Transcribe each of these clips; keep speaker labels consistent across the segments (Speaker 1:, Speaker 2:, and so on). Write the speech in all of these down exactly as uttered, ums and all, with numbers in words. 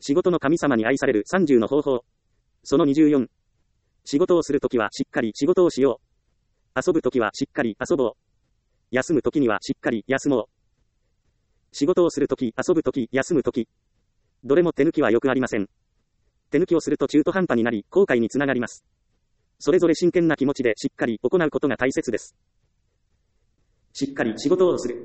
Speaker 1: 仕事の神様に愛されるさんじゅうの方法。そのにじゅうよん。仕事をするときはしっかり仕事をしよう。遊ぶときはしっかり遊ぼう。休むときにはしっかり休もう。仕事をするとき、遊ぶとき、休むとき。どれも手抜きはよくありません。手抜きをすると中途半端になり、後悔につながります。それぞれ真剣な気持ちでしっかり行うことが大切です。しっかり仕事をする。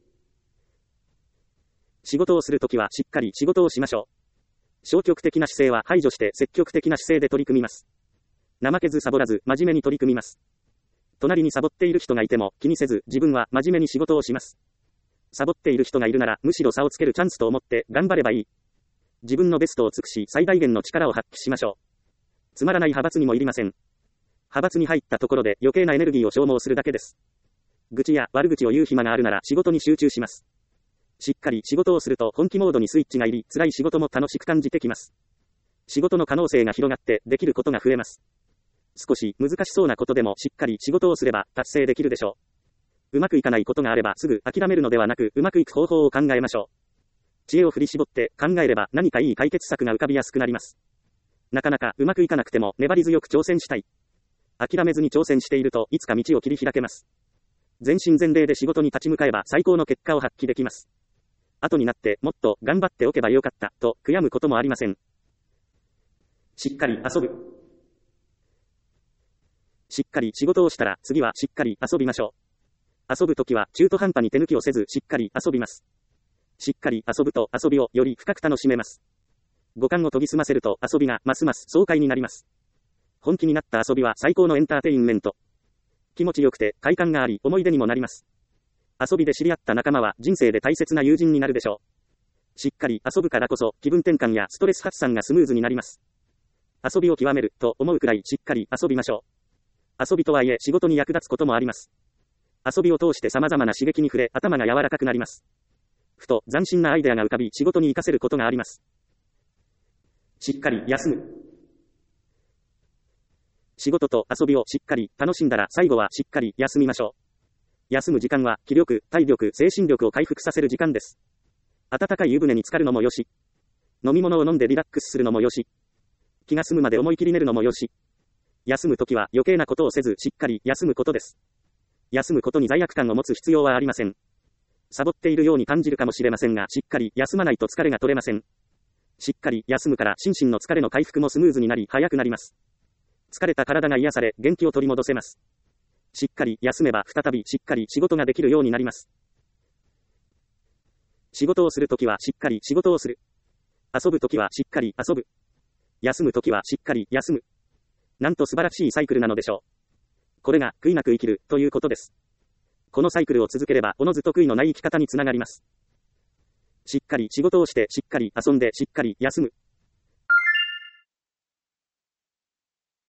Speaker 1: 仕事をするときはしっかり仕事をしましょう。消極的な姿勢は排除して積極的な姿勢で取り組みます。怠けずサボらず真面目に取り組みます。隣にサボっている人がいても気にせず自分は真面目に仕事をします。サボっている人がいるならむしろ差をつけるチャンスと思って頑張ればいい。自分のベストを尽くし最大限の力を発揮しましょう。つまらない派閥にもいりません。派閥に入ったところで余計なエネルギーを消耗するだけです。愚痴や悪口を言う暇があるなら仕事に集中します。しっかり仕事をすると本気モードにスイッチが入り、辛い仕事も楽しく感じてきます。仕事の可能性が広がってできることが増えます。少し難しそうなことでもしっかり仕事をすれば達成できるでしょう。うまくいかないことがあればすぐ諦めるのではなく、うまくいく方法を考えましょう。知恵を振り絞って考えれば何かいい解決策が浮かびやすくなります。なかなかうまくいかなくても粘り強く挑戦したい。諦めずに挑戦しているといつか道を切り開けます。全身全霊で仕事に立ち向かえば最高の結果を発揮できます。後になってもっと頑張っておけばよかったと悔やむこともありません。しっかり遊ぶ。しっかり仕事をしたら次はしっかり遊びましょう。遊ぶときは中途半端に手抜きをせずしっかり遊びます。しっかり遊ぶと遊びをより深く楽しめます。五感を研ぎ澄ませると遊びがますます爽快になります。本気になった遊びは最高のエンターテインメント。気持ちよくて快感があり思い出にもなります。遊びで知り合った仲間は人生で大切な友人になるでしょう。しっかり遊ぶからこそ気分転換やストレス発散がスムーズになります。遊びを極めると思うくらいしっかり遊びましょう。遊びとはいえ仕事に役立つこともあります。遊びを通して様々な刺激に触れ頭が柔らかくなります。ふと斬新なアイデアが浮かび仕事に活かせることがあります。しっかり休む。仕事と遊びをしっかり楽しんだら最後はしっかり休みましょう。休む時間は気力、体力、精神力を回復させる時間です。温かい湯船に浸かるのもよし、飲み物を飲んでリラックスするのもよし、気が済むまで思い切り寝るのもよし、休むときは余計なことをせずしっかり休むことです。休むことに罪悪感を持つ必要はありません。サボっているように感じるかもしれませんが、しっかり休まないと疲れが取れません。しっかり休むから心身の疲れの回復もスムーズになり早くなります。疲れた体が癒され元気を取り戻せます。しっかり休めば再びしっかり仕事ができるようになります。仕事をするときはしっかり仕事をする。遊ぶときはしっかり遊ぶ。休むときはしっかり休む。なんと素晴らしいサイクルなのでしょう。これが悔いなく生きるということです。このサイクルを続ければおのずと悔いのない生き方につながります。しっかり仕事をしてしっかり遊んでしっかり休む。